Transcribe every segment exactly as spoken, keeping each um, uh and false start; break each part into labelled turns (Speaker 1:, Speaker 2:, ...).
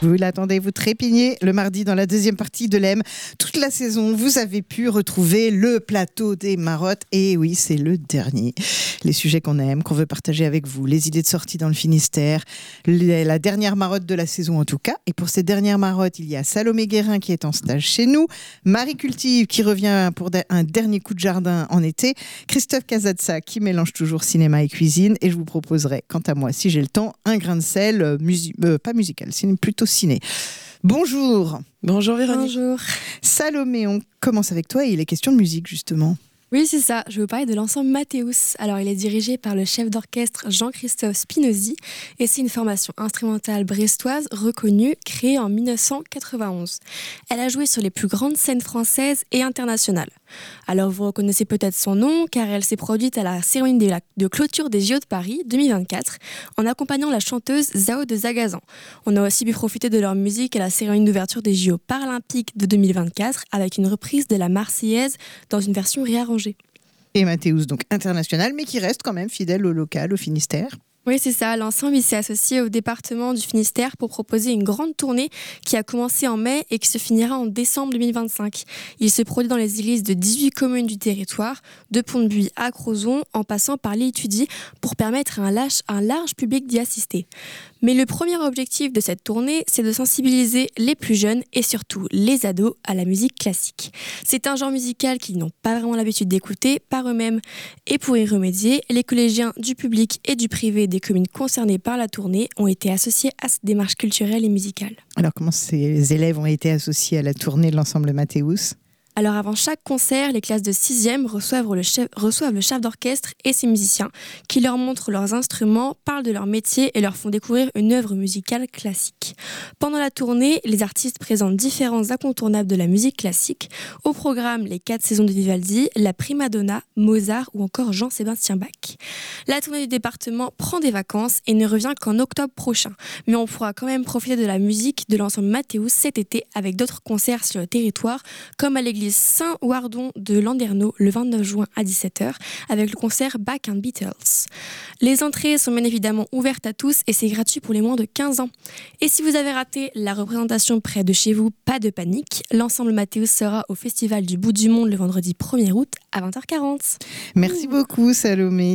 Speaker 1: Vous l'attendez, vous trépignez le mardi dans la deuxième partie de l'E M. Toute la saison, vous avez pu retrouver le plateau des marottes. Et oui, c'est le dernier. Les sujets qu'on aime, qu'on veut partager avec vous, les idées de sortie dans le Finistère, la dernière marotte de la saison en tout cas. Et pour cette dernière marotte, il y a Salomé Guérin qui est en stage chez nous, Marie Cultive qui revient pour un dernier coup de jardin en été, Christophe Casazza qui mélange toujours cinéma et cuisine. Et je vous proposerai, quant à moi, si j'ai le temps, un grain de sel, musi- euh, pas musical, c'est plutôt ciné. Bonjour.
Speaker 2: Bonjour Véronique.
Speaker 3: Bonjour.
Speaker 1: Salomé, on commence avec toi et il est question de musique justement.
Speaker 3: Oui, c'est ça. Je vais vous parler de l'ensemble Mathéus. Alors, il est dirigé par le chef d'orchestre Jean-Christophe Spinozzi et c'est une formation instrumentale brestoise reconnue, créée en dix-neuf cent quatre-vingt-onze. Elle a joué sur les plus grandes scènes françaises et internationales. Alors, vous reconnaissez peut-être son nom car elle s'est produite à la cérémonie de clôture des J O de Paris deux mille vingt-quatre en accompagnant la chanteuse Zao de Zagazan. On a aussi pu profiter de leur musique à la cérémonie d'ouverture des J O paralympiques de deux mille vingt-quatre avec une reprise de la Marseillaise dans une version réarrangée.
Speaker 1: Et Mathéus, donc international, mais qui reste quand même fidèle au local, au Finistère.
Speaker 3: Oui, c'est ça. L'ensemble il s'est associé au département du Finistère pour proposer une grande tournée qui a commencé en mai et qui se finira en décembre deux mille vingt-cinq. Il se produit dans les églises de dix-huit communes du territoire, de Pont-de-Buis à Crozon, en passant par l'Étudie, pour permettre à un large, un large public d'y assister. Mais le premier objectif de cette tournée, c'est de sensibiliser les plus jeunes et surtout les ados à la musique classique. C'est un genre musical qu'ils n'ont pas vraiment l'habitude d'écouter par eux-mêmes. Et pour y remédier, les collégiens du public et du privé des communes concernées par la tournée ont été associés à cette démarche culturelle et musicale.
Speaker 1: Alors comment ces élèves ont été associés à la tournée de l'ensemble Mathéus ?
Speaker 3: Alors avant chaque concert, les classes de sixième reçoivent le chef, reçoivent le chef d'orchestre et ses musiciens qui leur montrent leurs instruments, parlent de leur métier et leur font découvrir une œuvre musicale classique. Pendant la tournée, les artistes présentent différents incontournables de la musique classique. Au programme, les quatre saisons de Vivaldi, la prima donna, Mozart ou encore Jean-Sébastien Bach. La tournée du département prend des vacances et ne revient qu'en octobre prochain. Mais on pourra quand même profiter de la musique de l'ensemble Mathéus cet été avec d'autres concerts sur le territoire, comme à l'église Saint-Wardon de Landerneau le vingt-neuf juin à dix-sept heures avec le concert Bach and Beatles. Les entrées sont bien évidemment ouvertes à tous et c'est gratuit pour les moins de quinze ans. Et si vous avez raté la représentation près de chez vous, pas de panique, l'ensemble Mathéus sera au Festival du Bout du Monde le vendredi premier août à vingt heures quarante.
Speaker 1: Merci beaucoup Salomé.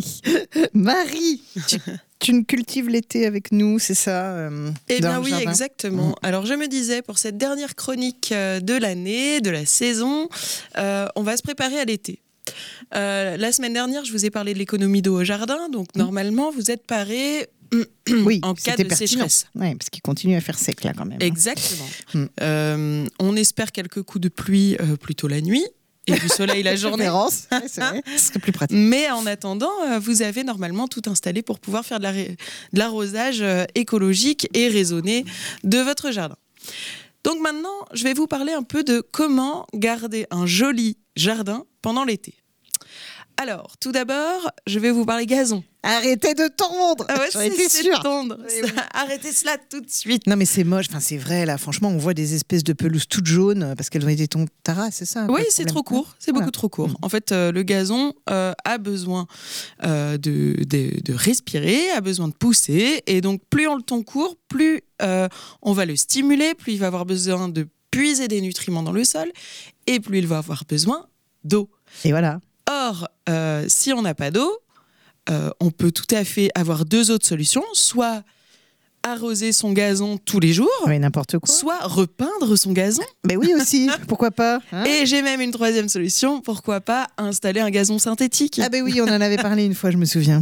Speaker 1: Marie, tu, tu nous cultives l'été avec nous, c'est ça euh,
Speaker 2: Eh bien oui, jardin. Exactement. Mmh. Alors je me disais, pour cette dernière chronique de l'année, de la saison, euh, on va se préparer à l'été. Euh, la semaine dernière, je vous ai parlé de l'économie d'eau au jardin, donc mmh. normalement, vous êtes parés
Speaker 1: oui,
Speaker 2: en cas de pertinent. Sécheresse.
Speaker 1: Oui, parce qu'il continue à faire sec là quand même.
Speaker 2: Exactement. Mmh. Euh, on espère quelques coups de pluie euh, plutôt la nuit. Et du soleil la journée.
Speaker 1: Ouais, c'est vrai. Ce serait plus pratique.
Speaker 2: Mais en attendant, vous avez normalement tout installé pour pouvoir faire de, la ré... de l'arrosage écologique et raisonné de votre jardin. Donc maintenant, je vais vous parler un peu de comment garder un joli jardin pendant l'été. Alors, tout d'abord, je vais vous parler gazon.
Speaker 1: Arrêtez de tondre.
Speaker 2: Ah ouais,
Speaker 1: J'en
Speaker 2: c'est,
Speaker 1: étais
Speaker 2: c'est
Speaker 1: sûre.
Speaker 2: tondre. Oui, oui. Arrêtez cela tout de suite.
Speaker 1: Non mais c'est moche, enfin c'est vrai là, franchement on voit des espèces de pelouses toutes jaunes parce qu'elles ont été tombées. Tara, c'est ça?
Speaker 2: Oui, c'est trop court, c'est voilà. beaucoup trop court. Mmh. En fait, euh, le gazon euh, a besoin euh, de, de, de respirer, a besoin de pousser, et donc plus on le tond court, plus euh, on va le stimuler, plus il va avoir besoin de puiser des nutriments dans le sol, et plus il va avoir besoin d'eau.
Speaker 1: Et voilà.
Speaker 2: Or, euh, si on n'a pas d'eau, euh, on peut tout à fait avoir deux autres solutions, soit arroser son gazon tous les jours,
Speaker 1: oui, n'importe quoi.
Speaker 2: Soit repeindre son gazon.
Speaker 1: Mais oui aussi, pourquoi pas hein.
Speaker 2: Et j'ai même une troisième solution, pourquoi pas installer un gazon synthétique.
Speaker 1: Ah ben oui, on en avait parlé une fois, je me souviens.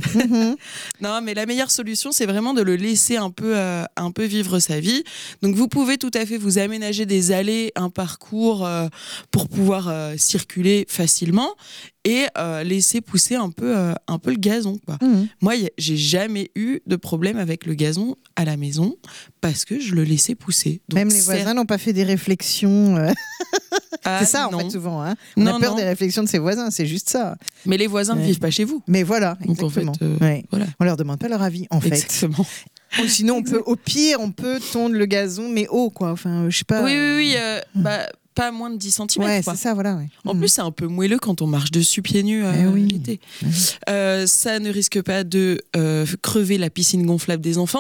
Speaker 2: Non, mais la meilleure solution, c'est vraiment de le laisser un peu, euh, un peu vivre sa vie. Donc vous pouvez tout à fait vous aménager des allées, un parcours euh, pour pouvoir euh, circuler facilement et euh, laisser pousser un peu, euh, un peu le gazon, quoi. Mmh. Moi, y a, j'ai jamais eu de problème avec le gazon à la maison parce que je le laissais pousser. Donc,
Speaker 1: même les voisins c'est... n'ont pas fait des réflexions. Euh...
Speaker 2: Ah,
Speaker 1: c'est ça,
Speaker 2: non.
Speaker 1: en fait, souvent. Hein. On non, a peur non. des réflexions de ses voisins, c'est juste ça.
Speaker 2: Mais les voisins ne ouais. vivent pas chez vous.
Speaker 1: Mais voilà, exactement.
Speaker 2: Donc, en fait, euh,
Speaker 1: ouais.
Speaker 2: voilà.
Speaker 1: On leur demande pas leur avis, en fait.
Speaker 2: Exactement.
Speaker 1: Ou sinon, on peut, au pire, on peut tondre le gazon, mais haut, quoi. Enfin, je sais pas.
Speaker 2: Oui, oui, oui. Euh, bah... pas moins de dix centimètres.
Speaker 1: Ouais,
Speaker 2: quoi.
Speaker 1: c'est ça, voilà. Ouais.
Speaker 2: En mmh. plus, c'est un peu moelleux quand on marche dessus pieds nus euh,
Speaker 1: eh oui.
Speaker 2: l'été. Mmh. Euh, ça ne risque pas de euh, crever la piscine gonflable des enfants.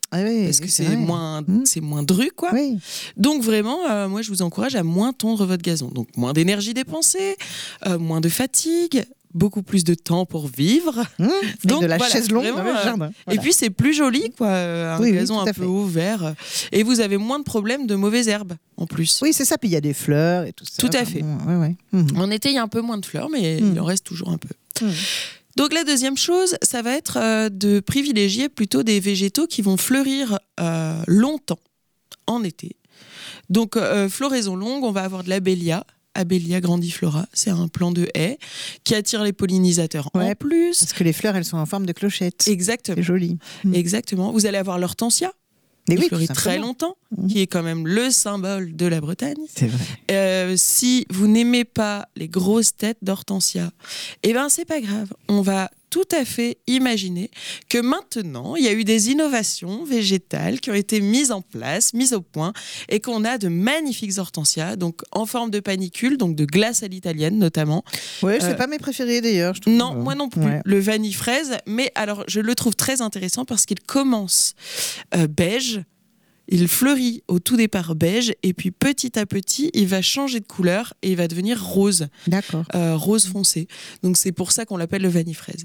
Speaker 1: Ah oui,
Speaker 2: parce que
Speaker 1: oui,
Speaker 2: c'est,
Speaker 1: vrai.
Speaker 2: moins,
Speaker 1: Mmh.
Speaker 2: c'est moins dru, quoi.
Speaker 1: Oui.
Speaker 2: Donc vraiment, euh, moi je vous encourage à moins tondre votre gazon. Donc moins d'énergie dépensée, euh, moins de fatigue, beaucoup plus de temps pour vivre.
Speaker 1: Mmh.
Speaker 2: Donc,
Speaker 1: Et de la
Speaker 2: voilà,
Speaker 1: chaise longue
Speaker 2: vraiment,
Speaker 1: dans le
Speaker 2: euh,
Speaker 1: jardin.
Speaker 2: Et
Speaker 1: Voilà.
Speaker 2: puis c'est plus joli, quoi, euh, un
Speaker 1: Oui, oui,
Speaker 2: gazon
Speaker 1: tout
Speaker 2: un
Speaker 1: à
Speaker 2: peu
Speaker 1: fait.
Speaker 2: ouvert. Et vous avez moins de problèmes de mauvaises herbes en plus.
Speaker 1: Oui, c'est ça. Puis il y a des fleurs et tout ça.
Speaker 2: Tout à fait.
Speaker 1: Ouais, ouais. Mmh.
Speaker 2: En été, il y a un peu moins de fleurs, mais
Speaker 1: Mm.
Speaker 2: il en reste toujours un peu.
Speaker 1: Mmh.
Speaker 2: Donc la deuxième chose, ça va être euh, de privilégier plutôt des végétaux qui vont fleurir euh, longtemps en été. Donc euh, floraison longue, on va avoir de l'abélia. Abélia grandiflora, c'est un plant de haie qui attire les pollinisateurs
Speaker 1: Ouais,
Speaker 2: en plus.
Speaker 1: Parce que les fleurs, elles sont en forme de clochette.
Speaker 2: Exactement.
Speaker 1: C'est joli. Mm.
Speaker 2: Exactement. Vous allez avoir l'hortensia,
Speaker 1: Mais
Speaker 2: qui
Speaker 1: oui,
Speaker 2: fleurit
Speaker 1: tout
Speaker 2: très
Speaker 1: simplement.
Speaker 2: longtemps,
Speaker 1: Mhm.
Speaker 2: qui est quand même le symbole de la Bretagne.
Speaker 1: C'est vrai.
Speaker 2: Euh, si vous n'aimez pas les grosses têtes d'hortensia, eh ben c'est pas grave. On va tout à fait imaginer que maintenant, il y a eu des innovations végétales qui ont été mises en place, mises au point, et qu'on a de magnifiques hortensias, donc en forme de panicule, donc de glace à l'italienne notamment.
Speaker 1: Ouais, c'est
Speaker 2: Euh,
Speaker 1: pas mes préférés d'ailleurs. je trouve.
Speaker 2: Non, moi non plus.
Speaker 1: Ouais.
Speaker 2: Le vanille fraise, mais alors je le trouve très intéressant parce qu'il commence euh, beige. Il fleurit au tout départ beige et puis petit à petit, il va changer de couleur et il va devenir rose,
Speaker 1: D'accord.
Speaker 2: euh, rose foncé. Donc c'est pour ça qu'on l'appelle le vanille fraise.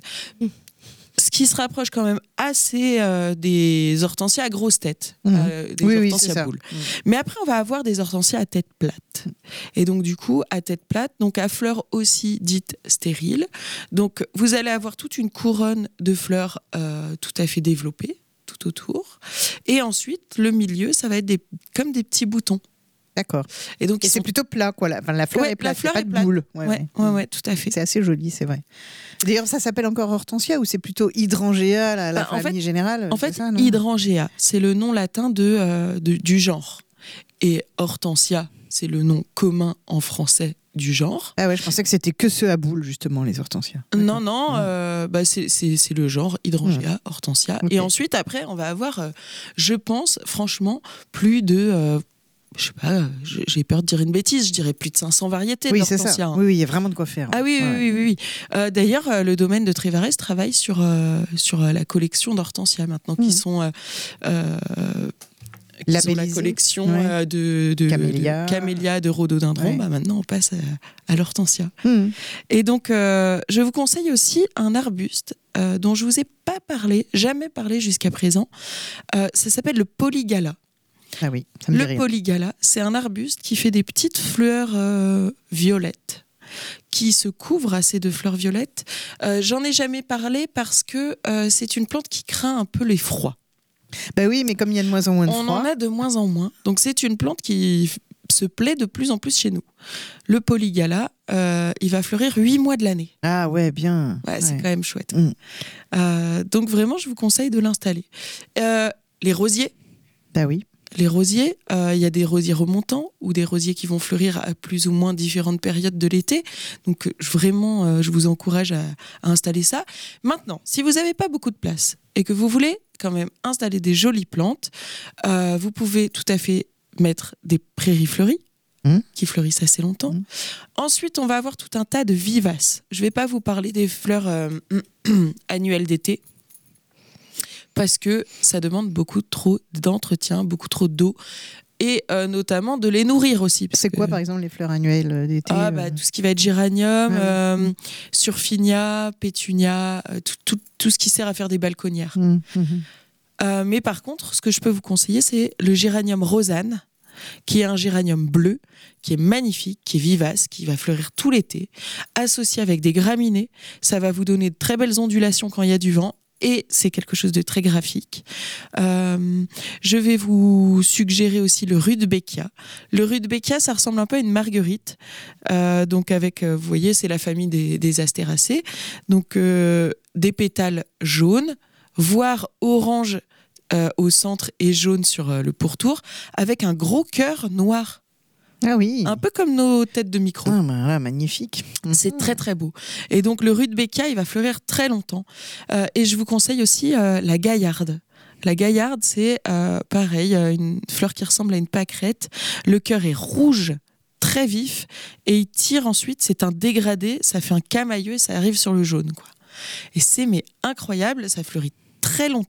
Speaker 2: Ce qui se rapproche quand même assez euh, des hortensias à grosse tête,
Speaker 1: Mmh.
Speaker 2: euh, des
Speaker 1: Oui, oui,
Speaker 2: hortensias
Speaker 1: c'est ça.
Speaker 2: boules.
Speaker 1: Mmh.
Speaker 2: Mais après, on va avoir des hortensias à tête plate. Et donc, du coup, à tête plate, donc à fleurs aussi dites stériles. Donc, vous allez avoir toute une couronne de fleurs euh, tout à fait développées, tout autour. Et ensuite, le milieu, ça va être des, comme des petits boutons.
Speaker 1: D'accord.
Speaker 2: Et donc,
Speaker 1: Et
Speaker 2: ils
Speaker 1: c'est
Speaker 2: sont...
Speaker 1: plutôt plat, quoi. La, enfin, la fleur
Speaker 2: Ouais,
Speaker 1: est plate,
Speaker 2: la fleur
Speaker 1: c'est pas
Speaker 2: est
Speaker 1: de
Speaker 2: plate.
Speaker 1: boule.
Speaker 2: Ouais, ouais, ouais, ouais, tout à fait.
Speaker 1: C'est assez joli, c'est vrai. D'ailleurs, ça s'appelle encore hortensia ou c'est plutôt hydrangea, la, la
Speaker 2: Bah, en
Speaker 1: famille
Speaker 2: fait-
Speaker 1: générale
Speaker 2: En
Speaker 1: c'est
Speaker 2: fait,
Speaker 1: ça, non
Speaker 2: hydrangea, c'est le nom latin de, euh, de- du genre. Et hortensia, c'est le nom commun en français du genre.
Speaker 1: Ah ouais, je pensais que c'était que ceux à boule, justement, les hortensias.
Speaker 2: Non, non,
Speaker 1: Mmh.
Speaker 2: euh, bah c'est, c'est, c'est le genre hydrangea, hortensia.
Speaker 1: Ok.
Speaker 2: Et ensuite, après, on va avoir, euh, je pense, franchement, plus de... euh, je sais pas, j'ai j'ai peur de dire une bêtise, je dirais plus de cinq cents variétés
Speaker 1: Oui, c'est
Speaker 2: d'hortensia.
Speaker 1: ça.
Speaker 2: hein.
Speaker 1: Oui, oui, il y a vraiment de quoi faire.
Speaker 2: Ah oui, oui,
Speaker 1: Ouais.
Speaker 2: oui, oui. oui. Euh, d'ailleurs, euh, le domaine de Trévarès travaille sur, euh, sur euh, la collection d'hortensia maintenant, qui
Speaker 1: Mhm.
Speaker 2: sont... euh, euh, qui sont la
Speaker 1: Labellisés.
Speaker 2: collection
Speaker 1: Ouais.
Speaker 2: euh, de, de,
Speaker 1: Camélia.
Speaker 2: de camélia, de rhododendron.
Speaker 1: Ouais.
Speaker 2: Bah, maintenant, on passe à, à l'hortensia.
Speaker 1: Mmh.
Speaker 2: Et donc, euh, je vous conseille aussi un arbuste euh, dont je vous ai pas parlé, jamais parlé jusqu'à présent. Euh, ça s'appelle le polygala.
Speaker 1: Ah oui, ça me dit
Speaker 2: Le
Speaker 1: rien.
Speaker 2: polygala, c'est un arbuste qui fait des petites fleurs euh, violettes, qui se couvre assez de fleurs violettes. Euh, j'en ai jamais parlé parce que euh, c'est une plante qui craint un peu les froids.
Speaker 1: Bah oui, mais comme il y a de moins en moins de
Speaker 2: On
Speaker 1: froid.
Speaker 2: en a de moins en moins. Donc c'est une plante qui f- se plaît de plus en plus chez nous. Le polygala, euh, il va fleurir huit mois de l'année.
Speaker 1: Ah ouais, bien.
Speaker 2: Ouais, c'est
Speaker 1: Ouais.
Speaker 2: quand même chouette.
Speaker 1: Mm.
Speaker 2: Euh, donc vraiment, je vous conseille de l'installer. Euh, les rosiers.
Speaker 1: Bah oui.
Speaker 2: Les rosiers, euh, il y a des rosiers remontants ou des rosiers qui vont fleurir à plus ou moins différentes périodes de l'été. Donc euh, je- vraiment, euh, je vous encourage à, à installer ça. Maintenant, si vous n'avez pas beaucoup de place et que vous voulez quand même installer des jolies plantes, euh, vous pouvez tout à fait mettre des prairies fleuries
Speaker 1: Mmh.
Speaker 2: qui fleurissent assez longtemps.
Speaker 1: Mmh.
Speaker 2: Ensuite, on va avoir tout un tas de vivaces. Je ne vais pas vous parler des fleurs euh, annuelles d'été, parce que ça demande beaucoup trop d'entretien, beaucoup trop d'eau, et euh, notamment de les nourrir aussi. parce
Speaker 1: C'est quoi,
Speaker 2: que-
Speaker 1: par exemple, les fleurs annuelles euh, d'été
Speaker 2: ah,
Speaker 1: euh,
Speaker 2: bah, tout ce qui va être géranium,
Speaker 1: Ouais.
Speaker 2: euh, surfinia, pétunia, euh, tout, tout, tout ce qui sert à faire des balconnières.
Speaker 1: Mmh, mmh.
Speaker 2: Euh, mais par contre, ce que je peux vous conseiller, c'est le géranium rosane, qui est un géranium bleu, qui est magnifique, qui est vivace, qui va fleurir tout l'été, associé avec des graminées. Ça va vous donner de très belles ondulations quand il y a du vent. Et c'est quelque chose de très graphique. Euh, je vais vous suggérer aussi le rudbeckia. Le rudbeckia, ça ressemble un peu à une marguerite. Euh, donc avec, euh, vous voyez, c'est la famille des, des astéracées. Donc euh, des pétales jaunes, voire orange euh, au centre et jaune sur euh, le pourtour, avec un gros cœur noir.
Speaker 1: Ah oui.
Speaker 2: Un peu comme nos têtes de micro.
Speaker 1: Ah, bah, là, magnifique.
Speaker 2: C'est très très beau. Et donc le rudbeckia, il va fleurir très longtemps. Euh, et je vous conseille aussi euh, la gaillarde. La gaillarde, c'est euh, pareil, euh, une fleur qui ressemble à une pâquerette. Le cœur est rouge, très vif, et il tire ensuite. C'est un dégradé, ça fait un camailleux et ça arrive sur le jaune, quoi. Et c'est mais incroyable, ça fleurit très longtemps.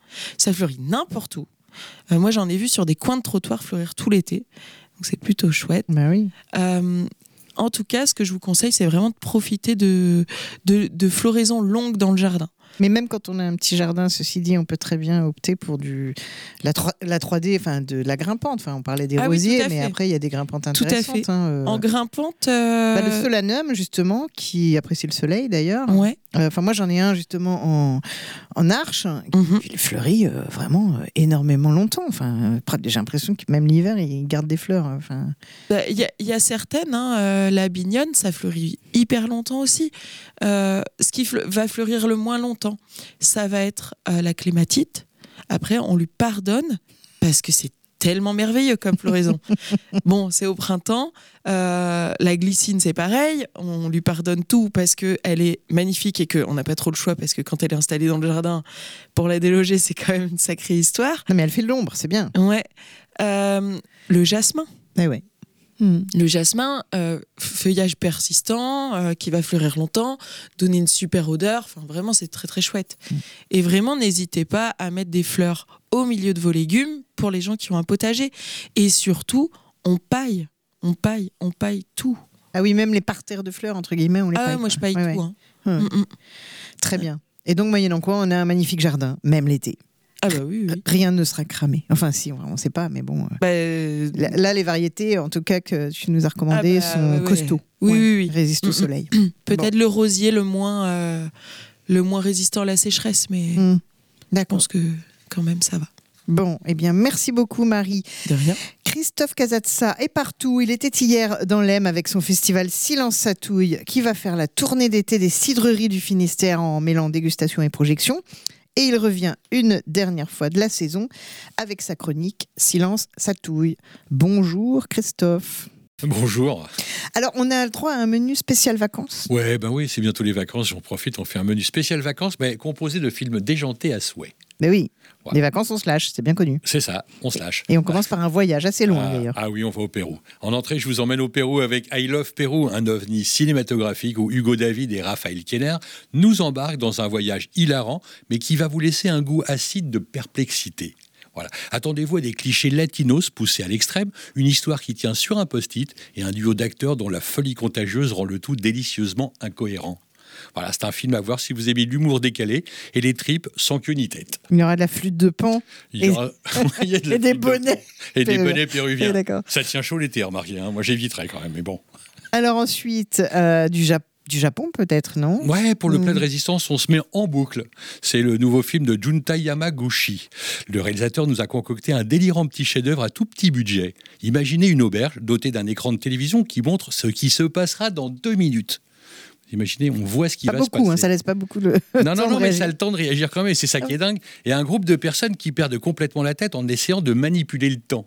Speaker 2: Ça fleurit n'importe où. Euh, moi, j'en ai vu sur des coins de trottoir fleurir tout l'été. Donc, c'est plutôt chouette.
Speaker 1: Bah oui.
Speaker 2: Euh, en tout cas, ce que je vous conseille, c'est vraiment de profiter de, de, de floraison longue dans le jardin.
Speaker 1: Mais même quand on a un petit jardin, ceci dit, on peut très bien opter pour du, la, la trois D, enfin de la grimpante. Enfin, on parlait des
Speaker 2: ah
Speaker 1: rosiers,
Speaker 2: oui,
Speaker 1: mais après, il y a des grimpantes intéressantes.
Speaker 2: Tout à fait.
Speaker 1: Hein, euh...
Speaker 2: En grimpante... Euh...
Speaker 1: Bah, le solanum, justement, qui apprécie le soleil, d'ailleurs.
Speaker 2: Ouais.
Speaker 1: Enfin, euh, moi, j'en ai un, justement, en, en arche, qui
Speaker 2: mm-hmm.
Speaker 1: fleurit euh, vraiment euh, énormément longtemps. Enfin, euh, j'ai l'impression que même l'hiver, il garde des fleurs. Enfin...
Speaker 2: Il bah, y, y a certaines, hein, euh, la bignonne, ça fleurit hyper longtemps aussi. Euh, ce qui fle- va fleurir le moins longtemps, ça va être euh, la clématite. Après, on lui pardonne parce que c'est tellement merveilleux comme floraison. Bon, c'est au printemps. Euh, la glycine, c'est pareil. On lui pardonne tout parce qu'elle est magnifique et qu'on n'a pas trop le choix parce que quand elle est installée dans le jardin, pour la déloger, c'est quand même une sacrée histoire.
Speaker 1: Non, mais elle fait de l'ombre, c'est bien.
Speaker 2: Ouais. Euh, le jasmin.
Speaker 1: Eh ouais.
Speaker 2: Mmh. Le jasmin, euh, feuillage persistant, euh, qui va fleurir longtemps, donner une super odeur. Enfin, vraiment, c'est très très chouette. Mmh. Et vraiment, n'hésitez pas à mettre des fleurs au milieu de vos légumes pour les gens qui ont un potager. Et surtout, on paille, on paille, on paille tout.
Speaker 1: Ah oui, même les parterres de fleurs, entre guillemets, on les
Speaker 2: ah
Speaker 1: paille.
Speaker 2: Ah, moi, je paille
Speaker 1: ouais,
Speaker 2: tout.
Speaker 1: Ouais.
Speaker 2: Hein.
Speaker 1: Mmh. Très bien. Et donc, moyennant quoi, on a un magnifique jardin, même l'été.
Speaker 2: Ah bah oui, oui.
Speaker 1: Rien ne sera cramé. Enfin, si, on ne sait pas, mais bon.
Speaker 2: Bah, euh...
Speaker 1: là, là, les variétés, en tout cas, que tu nous as recommandées, ah bah, sont ouais, costauds.
Speaker 2: Oui,
Speaker 1: ouais,
Speaker 2: oui, oui.
Speaker 1: Résistent au soleil.
Speaker 2: Peut-être bon. le rosier le moins, euh, le moins résistant à la sécheresse, mais mmh. je pense que quand même, ça va.
Speaker 1: Bon, eh bien, merci beaucoup, Marie.
Speaker 2: De rien.
Speaker 1: Christophe Casazza est partout. Il était hier dans l'Aisne avec son festival Silence Satouille, qui va faire la tournée d'été des cidreries du Finistère en mêlant dégustation et projection. Et il revient une dernière fois de la saison avec sa chronique Silence Satouille. Bonjour Christophe.
Speaker 4: Bonjour.
Speaker 1: Alors, on a le droit à un menu spécial vacances ?
Speaker 4: Ouais, ben oui, c'est bientôt les vacances, j'en profite, on fait un menu spécial vacances, mais composé de films déjantés à souhait.
Speaker 1: Ben oui,
Speaker 4: voilà.
Speaker 1: Les vacances, on se lâche, c'est bien connu.
Speaker 4: C'est ça, on se lâche.
Speaker 1: Et on commence par un voyage assez loin,
Speaker 4: ah,
Speaker 1: d'ailleurs.
Speaker 4: Ah oui, on va au Pérou. En entrée, je vous emmène au Pérou avec I Love Pérou, un ovni cinématographique où Hugo David et Raphaël Kenner nous embarquent dans un voyage hilarant, mais qui va vous laisser un goût acide de perplexité. Voilà. Attendez-vous à des clichés latinos poussés à l'extrême, une histoire qui tient sur un post-it et un duo d'acteurs dont la folie contagieuse rend le tout délicieusement incohérent. Voilà, c'est un film à voir si vous aimez l'humour décalé et les tripes sans queue ni tête.
Speaker 1: Il y aura de la flûte de Pan
Speaker 4: Il y aura... Il y a de
Speaker 1: et des bonnets.
Speaker 4: De... Et des bonnets péruviens.
Speaker 1: Et
Speaker 4: ça tient chaud l'été, remarquez. Hein. Moi, j'éviterais quand même, mais bon.
Speaker 1: Alors ensuite, euh, du Japon. Du Japon peut-être, non ?
Speaker 4: Ouais, pour le mmh. plat de résistance, on se met en boucle. C'est le nouveau film de Junta Yamaguchi. Le réalisateur nous a concocté un délirant petit chef-d'œuvre à tout petit budget. Imaginez une auberge dotée d'un écran de télévision qui montre ce qui se passera dans deux minutes. Imaginez, on voit ce qui
Speaker 1: pas
Speaker 4: va
Speaker 1: beaucoup,
Speaker 4: se passer.
Speaker 1: Hein, ça laisse pas beaucoup le
Speaker 4: Non, non, non, mais ça a le temps de réagir quand même. Et c'est ça
Speaker 1: ah.
Speaker 4: qui est dingue. Et un groupe de personnes qui perdent complètement la tête en essayant de manipuler le temps.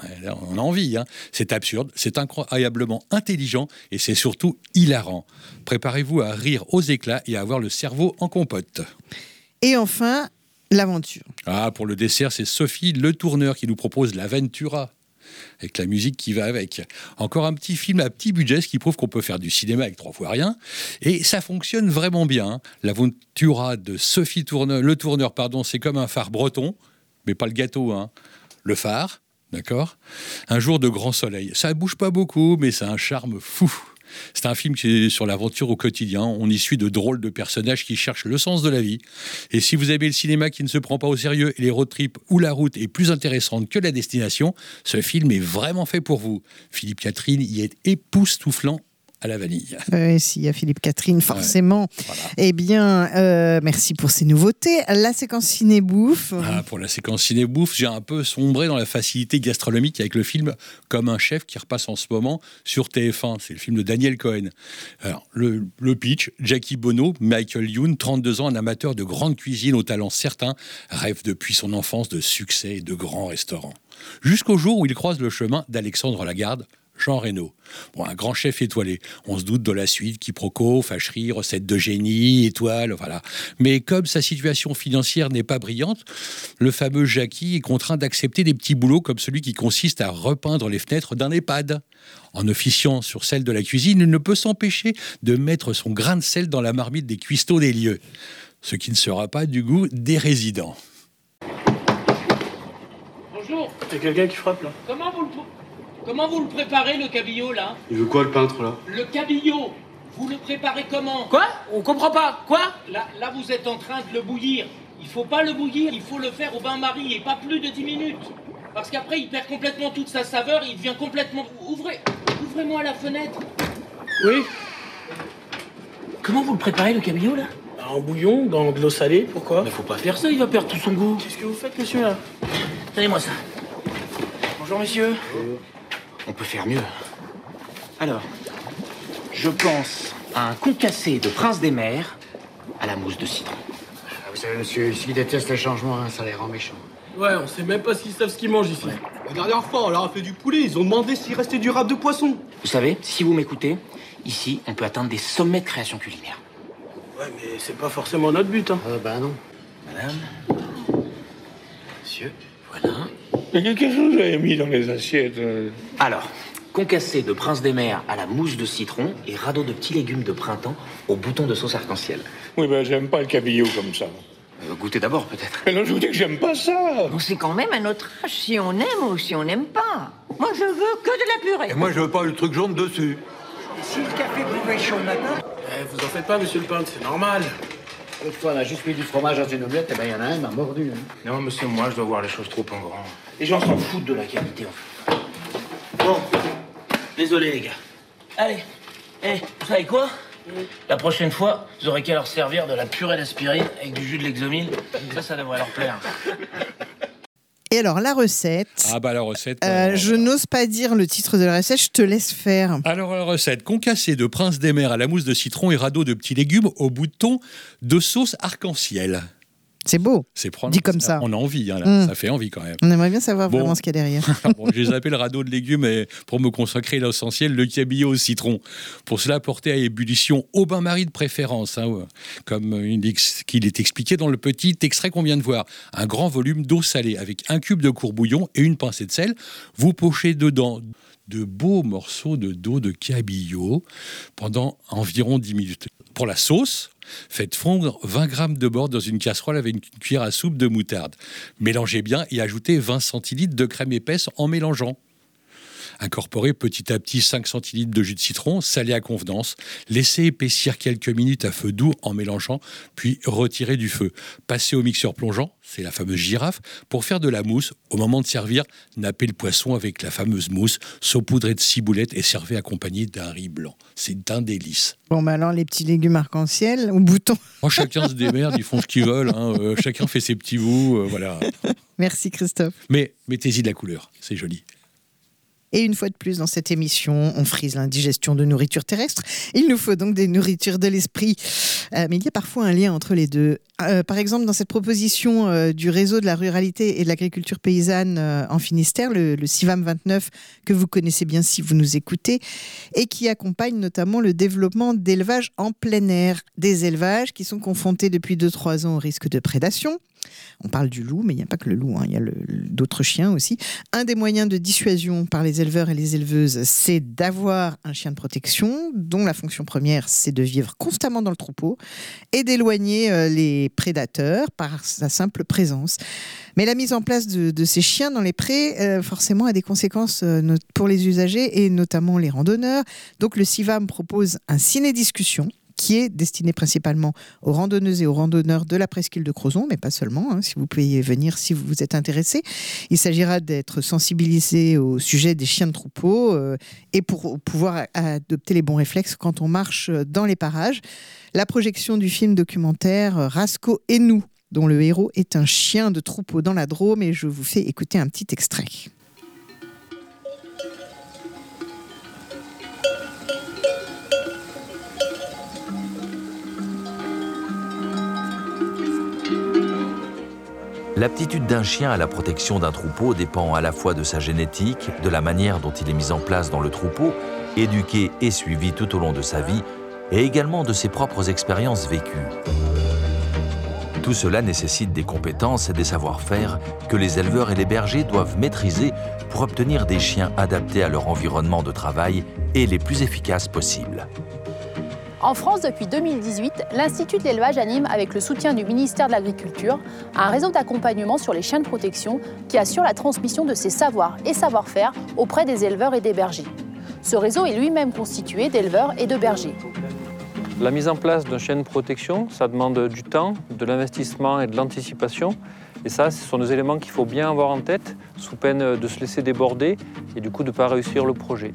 Speaker 4: On a envie, hein. C'est absurde, c'est incroyablement intelligent et c'est surtout hilarant. Préparez-vous à rire aux éclats et à avoir le cerveau en compote.
Speaker 1: Et enfin, l'aventure.
Speaker 4: Ah, pour le dessert, c'est Sophie Le Tourneur qui nous propose l'Aventura, avec la musique qui va avec. Encore un petit film à petit budget, ce qui prouve qu'on peut faire du cinéma avec trois fois rien. Et ça fonctionne vraiment bien. L'Aventura de Sophie Tourneur, Le Tourneur, pardon, c'est comme un phare breton, mais pas le gâteau, hein. Le phare. D'accord ? Un jour de grand soleil. Ça ne bouge pas beaucoup, mais c'est un charme fou. C'est un film qui est sur l'aventure au quotidien. On y suit de drôles de personnages qui cherchent le sens de la vie. Et si vous aimez le cinéma qui ne se prend pas au sérieux et les road trips où la route est plus intéressante que la destination, ce film est vraiment fait pour vous. Philippe Catherine y est époustouflant à la vanille.
Speaker 1: Euh, S'il y a Philippe Catherine, forcément. Ouais, voilà. Eh bien, euh, merci pour ces nouveautés. La séquence ciné-bouffe.
Speaker 4: Ah, pour la séquence ciné-bouffe, j'ai un peu sombré dans la facilité gastronomique avec le film Comme un chef qui repasse en ce moment sur T F un. C'est le film de Daniel Cohen. Alors, le, le pitch, Jackie Bono, Michael Youn, trente-deux ans, un amateur de grande cuisine au talent certain, rêve depuis son enfance de succès et de grands restaurants. Jusqu'au jour où il croise le chemin d'Alexandre Lagarde, Jean Reno. Bon, un grand chef étoilé. On se doute de la suite, quiproquo, fâcherie, recette de génie, étoile, voilà. Mais comme sa situation financière n'est pas brillante, le fameux Jackie est contraint d'accepter des petits boulots comme celui qui consiste à repeindre les fenêtres d'un EHPAD. En officiant sur celle de la cuisine, il ne peut s'empêcher de mettre son grain de sel dans la marmite des cuistots des lieux. Ce qui ne sera pas du goût des résidents.
Speaker 5: bonjour.
Speaker 6: Il y a quelqu'un qui frappe là.
Speaker 5: Comment vous le, comment vous le préparez le cabillaud là?
Speaker 6: Il veut quoi le peintre là?
Speaker 5: Le cabillaud, vous le préparez comment?
Speaker 7: Quoi? On comprend pas. Quoi?
Speaker 5: Là, là vous êtes en train de le bouillir. Il faut pas le bouillir, il faut le faire au bain-marie et pas plus de dix minutes. Parce qu'après il perd complètement toute sa saveur, il devient complètement... Ouvrez, ouvrez-moi la fenêtre.
Speaker 6: Oui.
Speaker 7: Comment vous le préparez le cabillaud là?
Speaker 6: En bouillon, dans de l'eau salée, pourquoi?
Speaker 7: Mais faut pas faire ça, il va perdre tout son goût.
Speaker 6: Qu'est-ce que vous faites monsieur là?
Speaker 7: Donnez-moi ça. Bonjour monsieur. On peut faire mieux. Alors, je pense à un concassé de prince des mers à la mousse de citron.
Speaker 8: Vous savez, monsieur, s'ils détestent les changements, hein, ça les rend méchants.
Speaker 6: Ouais, on sait même pas s'ils savent ce qu'ils mangent ici.
Speaker 7: Ouais.
Speaker 6: La dernière fois, on leur a fait du poulet, ils ont demandé s'il restait du râpe de poisson.
Speaker 7: Vous savez, si vous m'écoutez, ici, on peut atteindre des sommets de création culinaire.
Speaker 6: Ouais, mais c'est pas forcément notre but, hein.
Speaker 8: Euh, ben non.
Speaker 7: Madame, monsieur, voilà.
Speaker 9: Mais qu'est-ce que vous avez mis dans les assiettes?
Speaker 7: Alors, concassé de prince des mers à la mousse de citron et radeau de petits légumes de printemps au bouton de sauce arc-en-ciel.
Speaker 9: Oui, ben j'aime pas le cabillaud comme ça.
Speaker 7: Euh, goûtez d'abord, peut-être.
Speaker 9: Mais non, je vous dis que j'aime pas ça.
Speaker 10: Bon, c'est quand même un autre âge, si on aime ou si on n'aime pas. Moi, je veux que de la purée.
Speaker 11: Et moi, je veux pas le truc jaune dessus.
Speaker 8: Si le café pouvait chaud le matin...
Speaker 6: Eh, vous en faites pas, monsieur le peintre, c'est normal.
Speaker 8: L'autre fois, on a juste mis du fromage dans une omelette, et ben il y en a un, il m'a mordu. Hein.
Speaker 7: Non, monsieur, moi, je dois voir les choses trop en grand. Les gens s'en foutent de la qualité, en fait. Bon, désolé, les gars. Allez, eh, vous savez quoi? La prochaine fois, vous aurez qu'à leur servir de la purée d'aspirine avec du jus de Lexomil. Ça, ça devrait leur plaire.
Speaker 1: Et alors, la recette.
Speaker 4: Ah bah la recette.
Speaker 1: Euh, je n'ose pas dire le titre de la recette, je te laisse faire.
Speaker 4: Alors la recette, concassé de prince des mers à la mousse de citron et radeau de petits légumes au bouton de sauce arc-en-ciel.
Speaker 1: C'est beau.
Speaker 4: C'est
Speaker 1: Dit comme ça.
Speaker 4: On a envie, hein, là.
Speaker 1: Mm.
Speaker 4: Ça fait envie quand même.
Speaker 1: On aimerait bien savoir
Speaker 4: Bon.
Speaker 1: vraiment ce qu'il y a derrière.
Speaker 4: Bon, j'ai zappé le radeau de légumes et pour me consacrer l'essentiel, le cabillaud au citron. Pour cela, porter à ébullition au bain-marie de préférence, hein, comme il ex- qu'il est expliqué dans le petit extrait qu'on vient de voir. Un grand volume d'eau salée avec un cube de courbouillon et une pincée de sel. Vous pochez dedans de beaux morceaux de dos de cabillaud pendant environ dix minutes. Pour la sauce, faites fondre vingt grammes de beurre dans une casserole avec une cuillère à soupe de moutarde. Mélangez bien et ajoutez vingt centilitres de crème épaisse en mélangeant. Incorporez petit à petit cinq centilitres de jus de citron, salé à convenance. Laissez épaissir quelques minutes à feu doux en mélangeant, puis retirez du feu. Passez au mixeur plongeant, c'est la fameuse girafe, pour faire de la mousse. Au moment de servir, nappez le poisson avec la fameuse mousse, saupoudrez de ciboulette et servez accompagné d'un riz blanc. C'est un délice.
Speaker 1: Bon, bah alors, les petits légumes arc-en-ciel ou boutons.
Speaker 4: Oh, chacun se démerde, ils font ce qu'ils veulent. Hein. Euh, chacun fait ses petits bouts. Euh, voilà.
Speaker 1: Merci Christophe.
Speaker 4: Mais mettez-y de la couleur, c'est joli.
Speaker 1: Et une fois de plus, dans cette émission, on frise l'indigestion de nourriture terrestre. Il nous faut donc des nourritures de l'esprit. Euh, mais il y a parfois un lien entre les deux. Euh, par exemple, dans cette proposition euh, du réseau de la ruralité et de l'agriculture paysanne euh, en Finistère, le, le CIVAM vingt-neuf, que vous connaissez bien si vous nous écoutez, et qui accompagne notamment le développement d'élevages en plein air. Des élevages qui sont confrontés depuis deux à trois ans au risque de prédation. On parle du loup, mais il n'y a pas que le loup, hein. Il y a le, le, d'autres chiens aussi. Un des moyens de dissuasion par les éleveurs et les éleveuses, c'est d'avoir un chien de protection, dont la fonction première, c'est de vivre constamment dans le troupeau et d'éloigner euh, les prédateurs par sa simple présence. Mais la mise en place de, de ces chiens dans les prés, euh, forcément, a des conséquences euh, pour les usagers et notamment les randonneurs. Donc le CIVAM propose un ciné-discussion qui est destiné principalement aux randonneuses et aux randonneurs de la presqu'île de Crozon, mais pas seulement, hein, si vous pouvez y venir si vous vous êtes intéressé. Il s'agira d'être sensibilisé au sujet des chiens de troupeau euh, et pour pouvoir adopter les bons réflexes quand on marche dans les parages. La projection du film documentaire Rasco et nous, dont le héros est un chien de troupeau dans la Drôme, et je vous fais écouter un petit extrait.
Speaker 12: L'aptitude d'un chien à la protection d'un troupeau dépend à la fois de sa génétique, de la manière dont il est mis en place dans le troupeau, éduqué et suivi tout au long de sa vie, et également de ses propres expériences vécues. Tout cela nécessite des compétences et des savoir-faire que les éleveurs et les bergers doivent maîtriser pour obtenir des chiens adaptés à leur environnement de travail et les plus efficaces possibles.
Speaker 11: En France, depuis deux mille dix-huit, l'Institut de l'élevage anime, avec le soutien du ministère de l'Agriculture, un réseau d'accompagnement sur les chiens de protection qui assure la transmission de ses savoirs et savoir-faire auprès des éleveurs et des bergers. Ce réseau est lui-même constitué d'éleveurs et de bergers.
Speaker 13: La mise en place d'un chien de protection, ça demande du temps, de l'investissement et de l'anticipation. Et ça, ce sont des éléments qu'il faut bien avoir en tête, sous peine de se laisser déborder et du coup de ne pas réussir le projet.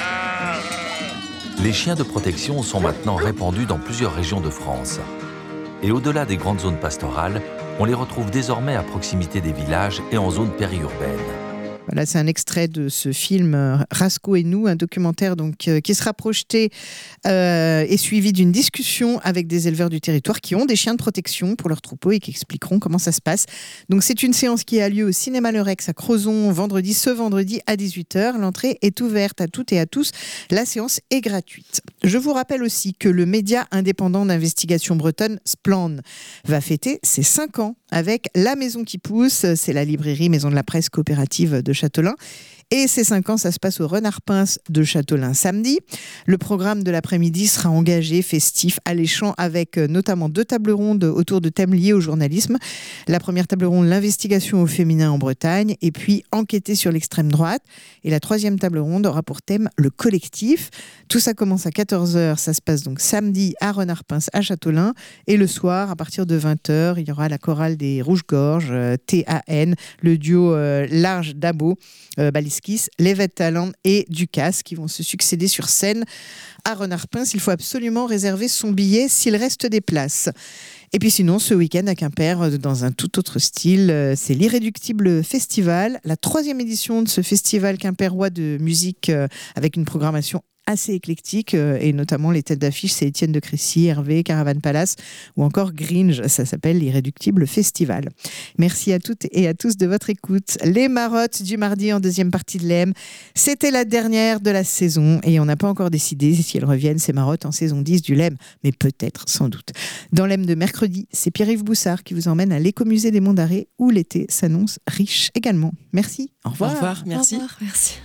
Speaker 12: Les chiens de protection sont maintenant répandus dans plusieurs régions de France. Et au-delà des grandes zones pastorales, on les retrouve désormais à proximité des villages et en zone périurbaine.
Speaker 1: Voilà, c'est un extrait de ce film euh, Rasco et nous, un documentaire donc, euh, qui sera projeté euh, et suivi d'une discussion avec des éleveurs du territoire qui ont des chiens de protection pour leurs troupeaux et qui expliqueront comment ça se passe. Donc c'est une séance qui a lieu au Cinéma Le Rex à Crozon vendredi, ce vendredi à dix-huit heures. L'entrée est ouverte à toutes et à tous. La séance est gratuite. Je vous rappelle aussi que le média indépendant d'investigation bretonne Splan va fêter ses cinq ans avec La Maison qui pousse. C'est la librairie Maison de la Presse coopérative de Châtelain. Et ces cinq ans, ça se passe au Renard Pince de Châtelain samedi. Le programme de l'après-midi sera engagé, festif, alléchant, avec notamment deux tables rondes autour de thèmes liés au journalisme. La première table ronde, l'investigation au féminin en Bretagne, et puis enquêter sur l'extrême droite. Et la troisième table ronde aura pour thème le collectif. Tout ça commence à quatorze heures, ça se passe donc samedi à Renard Pince à Châtelain. Et le soir, à partir de vingt heures, il y aura la chorale des Rouges-Gorges, euh, T A N, le duo euh, Large Dabo, euh, Baliskis, Lévette Talent et Ducasse qui vont se succéder sur scène à Renard Pince. Il faut absolument réserver son billet s'il reste des places. Et puis sinon, ce week-end à Quimper, dans un tout autre style, c'est l'Irréductible Festival, la troisième édition de ce festival quimpérois de musique avec une programmation assez éclectique, et notamment les têtes d'affiche, c'est Étienne de Crécy, Hervé, Caravane Palace ou encore Gringe. Ça s'appelle l'Irréductible Festival. Merci à toutes et à tous de votre écoute. Les marottes du mardi en deuxième partie de l'E M, c'était la dernière de la saison et on n'a pas encore décidé si elles reviennent, ces marottes, en saison dix du L E M, mais peut-être, sans doute. Dans l'E M de mercredi, c'est Pierre-Yves Boussard qui vous emmène à l'écomusée des Monts d'Arrée où l'été s'annonce riche également. Merci, au revoir.
Speaker 2: Au revoir, merci.
Speaker 3: Au revoir, merci.